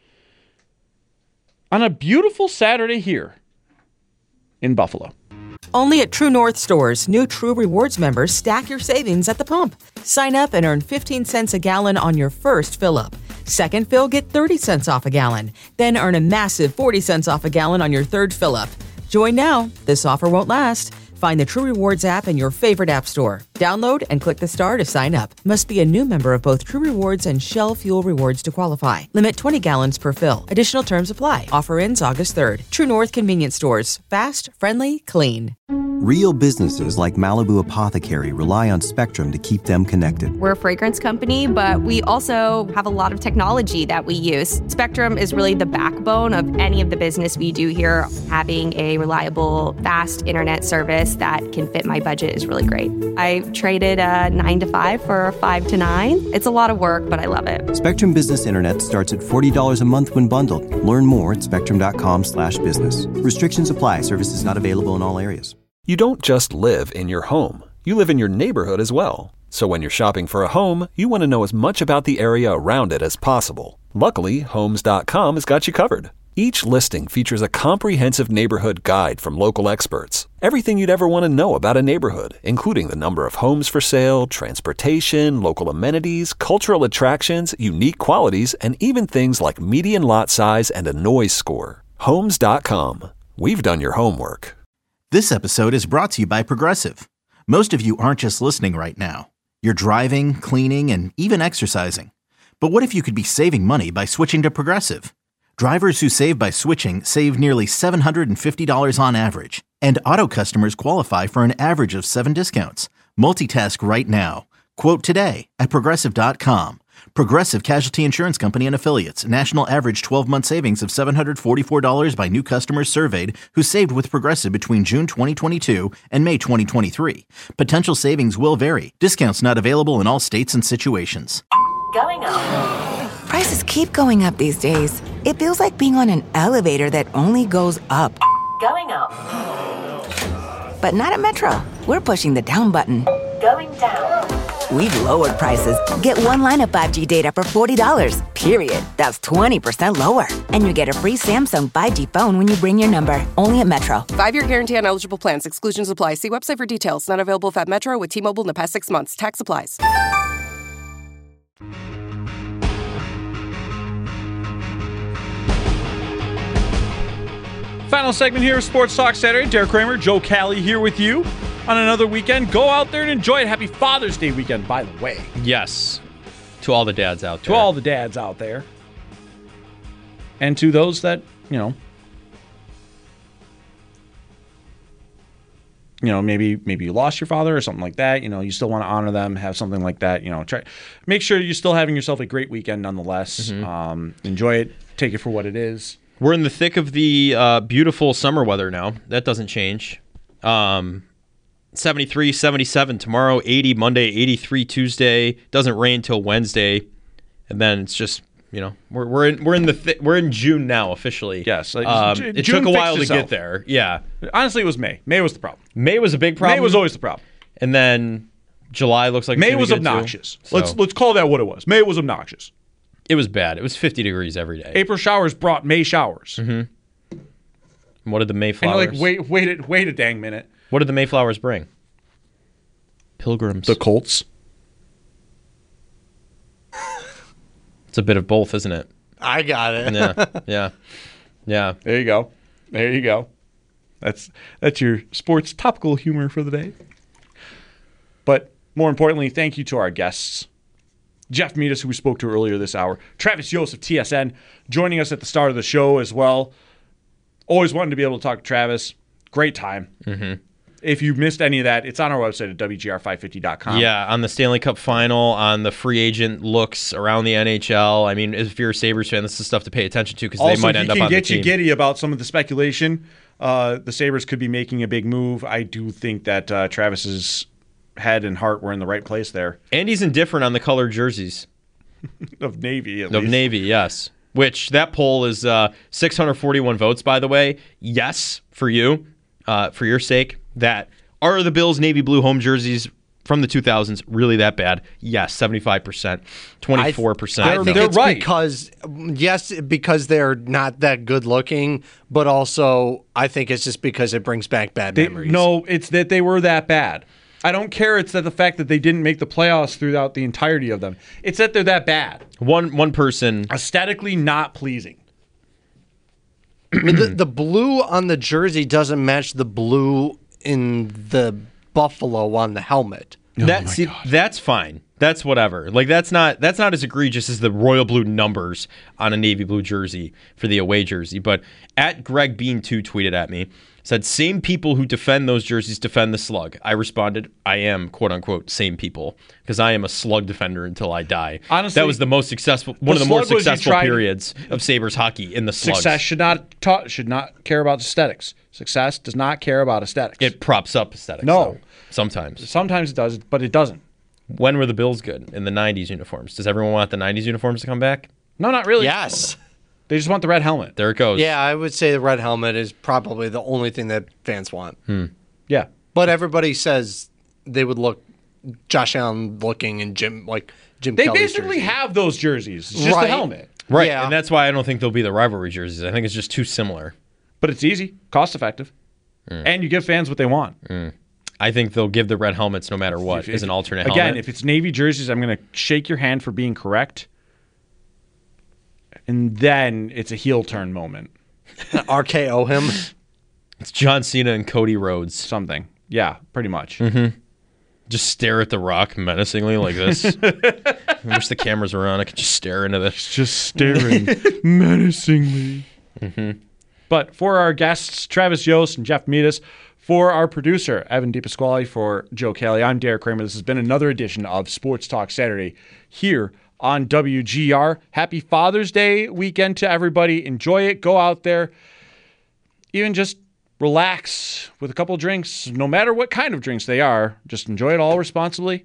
on a beautiful Saturday here in Buffalo. Only at True North stores, new True Rewards members stack your savings at the pump. Sign up and earn fifteen cents a gallon on your first fill-up. Second fill, get thirty cents off a gallon. Then earn a massive forty cents off a gallon on your third fill-up. Join now. This offer won't last. Find the True Rewards app in your favorite app store. Download and click the star to sign up. Must be a new member of both True Rewards and Shell Fuel Rewards to qualify. Limit twenty gallons per fill. Additional terms apply. Offer ends August third. True North Convenience Stores. Fast, friendly, clean. Real businesses like Malibu Apothecary rely on Spectrum to keep them connected. We're a fragrance company, but we also have a lot of technology that we use. Spectrum is really the backbone of any of the business we do here. Having a reliable, fast internet service that can fit my budget is really great. I traded a nine to five for a five to nine. It's a lot of work, but I love it. Spectrum Business Internet starts at forty dollars a month when bundled. Learn more at spectrum.com slash business. Restrictions apply. Services not available in all areas. You don't just live in your home. You live in your neighborhood as well. So when you're shopping for a home, you want to know as much about the area around it as possible. Luckily, Homes dot com has got you covered. Each listing features a comprehensive neighborhood guide from local experts. Everything you'd ever want to know about a neighborhood, including the number of homes for sale, transportation, local amenities, cultural attractions, unique qualities, and even things like median lot size and a noise score. Homes dot com. We've done your homework. This episode is brought to you by Progressive. Most of you aren't just listening right now. You're driving, cleaning, and even exercising. But what if you could be saving money by switching to Progressive? Drivers who save by switching save nearly seven hundred fifty dollars on average. And auto customers qualify for an average of seven discounts. Multitask right now. Quote today at Progressive dot com. Progressive Casualty Insurance Company and Affiliates. National average twelve-month savings of seven hundred forty-four dollars by new customers surveyed who saved with Progressive between June twenty twenty-two and May twenty twenty-three. Potential savings will vary. Discounts not available in all states and situations. Going up. Prices keep going up these days. It feels like being on an elevator that only goes up. Going up. But not at Metro. We're pushing the down button. Going down. We've lowered prices. Get one line of five G data for forty dollars, period. That's twenty percent lower. And you get a free Samsung five G phone when you bring your number. Only at Metro. Five-year guarantee on eligible plans. Exclusions apply. See website for details. Not available if at Metro with T-Mobile in the past six months. Tax applies. Final segment here of Sports Talk Saturday. Derek Kramer, Joe Cali here with you on another weekend. Go out there and enjoy it. Happy Father's Day weekend, by the way. Yes. To all the dads out there. To all the dads out there. And to those that, you know, you know, maybe maybe you lost your father or something like that. You know, you still want to honor them, have something like that. You know, try make sure you're still having yourself a great weekend nonetheless. Mm-hmm. Um, enjoy it. Take it for what it is. We're in the thick of the uh, beautiful summer weather now. That doesn't change. Um, seventy-three, seventy-seven tomorrow, eighty Monday, eighty-three Tuesday. Doesn't rain till Wednesday, and then it's just you know we're we're in we're in the th- we're in June now officially. Yes, like, um, J- it June took a while to itself. get there. Yeah, honestly, it was May. May was the problem. May was a big problem. May was always the problem, and then July looks like May it's was gonna be good obnoxious. Too, so. Let's let's call that what it was. May was obnoxious. It was bad. It was fifty degrees every day. April showers brought May showers. Mm-hmm. And what did the Mayflowers? And you're like, wait, wait, a, wait a dang minute. What did the Mayflowers bring? Pilgrims. The Colts. It's a bit of both, isn't it? I got it. Yeah, yeah, yeah. There you go. There you go. That's that's your sports topical humor for the day. But more importantly, thank you to our guests. Jeff Meadus, who we spoke to earlier this hour. Travis Yost of T S N joining us at the start of the show as well. Always wanted to be able to talk to Travis. Great time. Mm-hmm. If you missed any of that, it's on our website at W G R five fifty dot com. Yeah, on the Stanley Cup final, on the free agent looks around the N H L. I mean, if you're a Sabres fan, this is stuff to pay attention to because they might end up on the team. Also, he can get you giddy about some of the speculation. Uh, the Sabres could be making a big move. I do think that uh, Travis's head and heart were in the right place there. And he's indifferent on the colored jerseys. Of Navy, at Of least. Navy, yes. Which, that poll is uh, six hundred forty-one votes, by the way. Yes, for you, uh, for your sake, that are the Bills' navy blue home jerseys from the two thousands really that bad? Yes, sevenfive percent, twenty-four percent. I, th- I think they're it's right. because, yes, because they're not that good looking, but also I think it's just because it brings back bad They, memories. no, it's that they were that bad. I don't care. It's that the fact that they didn't make the playoffs throughout the entirety of them. It's that they're that bad. One one person. Aesthetically not pleasing. the, the blue on the jersey doesn't match the blue in the buffalo on the helmet. That, see, that's fine. That's whatever. Like that's not that's not as egregious as the royal blue numbers on a navy blue jersey for the away jersey. But at Greg Bean two tweeted at me, said same people who defend those jerseys defend the slug. I responded, I am quote unquote same people because I am a slug defender until I die. Honestly, that was the most successful one of the more slug was you successful tried- periods of Sabres hockey in the slugs. Success should not ta- should not care about aesthetics. Success does not care about aesthetics. It props up aesthetics. No. though, sometimes. Sometimes it does, but it doesn't. When were the Bills good? In the nineties uniforms. Does everyone want the nineties uniforms to come back? No, not really. Yes. They just want the red helmet. There it goes. Yeah, I would say the red helmet is probably the only thing that fans want. Hmm. Yeah. But everybody says they would look Josh Allen looking and Jim like Jim They Kelly's basically jersey. have those jerseys. It's just Right. the helmet. Right, Yeah. and that's why I don't think they'll be the rivalry jerseys. I think it's just too similar. But it's easy, cost effective. Mm. And you give fans what they want. Mm. I think they'll give the red helmets no matter what If- as if- an alternate Again, helmet. if it's Navy jerseys, I'm going to shake your hand for being correct. And then it's a heel turn moment. R K O him. It's John Cena and Cody Rhodes. Something. Yeah, pretty much. Mm-hmm. Just stare at The Rock menacingly like this. I wish the cameras were on. I could just stare into this. Just staring menacingly. Mm-hmm. But for our guests, Travis Yost and Jeff Meadus, for our producer, Evan DePasquale, for Joe Kelly, I'm Derek Kramer. This has been another edition of Sports Talk Saturday here on W G R. Happy Father's Day weekend to everybody. Enjoy it. Go out there. Even just relax with a couple of drinks, no matter what kind of drinks they are. Just enjoy it all responsibly.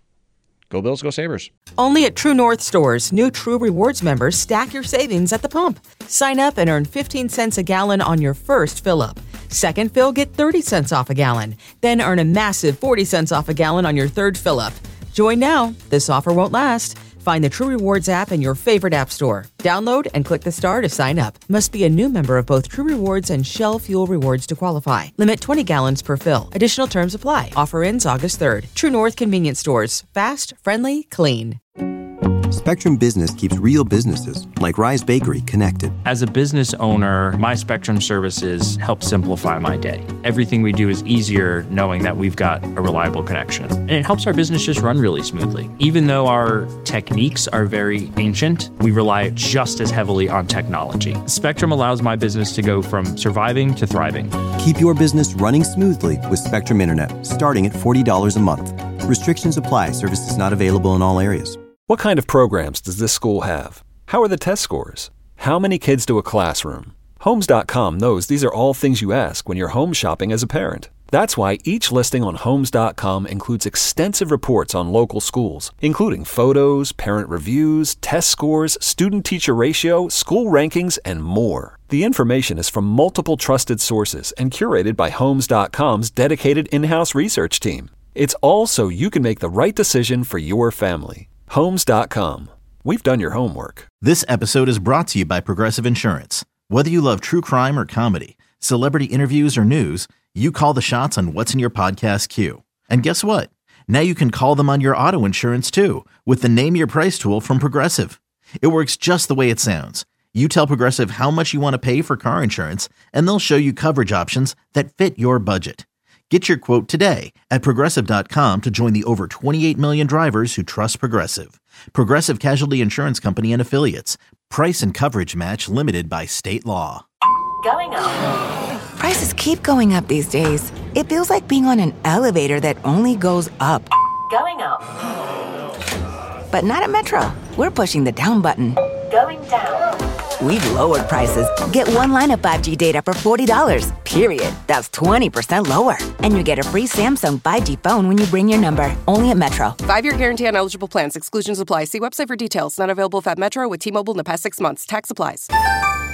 Go Bills, go Sabres. Only at True North stores, new True Rewards members stack your savings at the pump. Sign up and earn fifteen cents a gallon on your first fill-up. Second fill, get thirty cents off a gallon. Then earn a massive forty cents off a gallon on your third fill-up. Join now. This offer won't last. Find the True Rewards app in your favorite app store. Download and click the star to sign up. Must be a new member of both True Rewards and Shell Fuel Rewards to qualify. Limit twenty gallons per fill. Additional terms apply. Offer ends August third. True North Convenience Stores. Fast, friendly, clean. Spectrum Business keeps real businesses, like Rise Bakery, connected. As a business owner, my Spectrum services help simplify my day. Everything we do is easier knowing that we've got a reliable connection. And it helps our business just run really smoothly. Even though our techniques are very ancient, we rely just as heavily on technology. Spectrum allows my business to go from surviving to thriving. Keep your business running smoothly with Spectrum Internet, starting at forty dollars a month. Restrictions apply. Services not available in all areas. What kind of programs does this school have? How are the test scores? How many kids do a classroom? Homes dot com knows these are all things you ask when you're home shopping as a parent. That's why each listing on Homes dot com includes extensive reports on local schools, including photos, parent reviews, test scores, student-teacher ratio, school rankings, and more. The information is from multiple trusted sources and curated by Homes dot com's dedicated in-house research team. It's all so you can make the right decision for your family. Homes dot com. We've done your homework. This episode is brought to you by Progressive Insurance. Whether you love true crime or comedy, celebrity interviews or news, you call the shots on what's in your podcast queue. And guess what? Now you can call them on your auto insurance too with the Name Your Price tool from Progressive. It works just the way it sounds. You tell Progressive how much you want to pay for car insurance, and they'll show you coverage options that fit your budget. Get your quote today at Progressive dot com to join the over twenty-eight million drivers who trust Progressive. Progressive Casualty Insurance Company and Affiliates. Price and coverage match limited by state law. Going up. Prices keep going up these days. It feels like being on an elevator that only goes up. Going up. But not at Metro. We're pushing the down button. Going down. We've lowered prices. Get one line of five G data for forty dollars, period. That's twenty percent lower. And you get a free Samsung five G phone when you bring your number. Only at Metro. Five-year guarantee on eligible plans. Exclusions apply. See website for details. Not available if at Metro with T-Mobile in the past six months. Tax applies.